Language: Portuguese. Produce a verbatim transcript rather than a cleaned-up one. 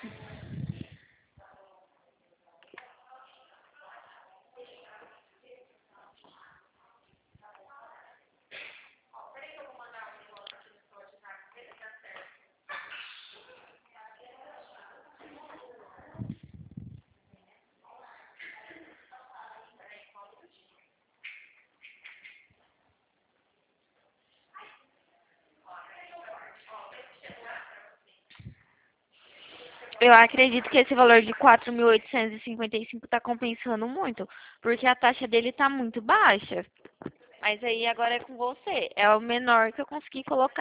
Eu acredito que esse valor de quatro mil oitocentos e cinquenta e cinco está compensando muito, porque a taxa dele está muito baixa. Mas aí agora é com você. É o menor que eu consegui colocar.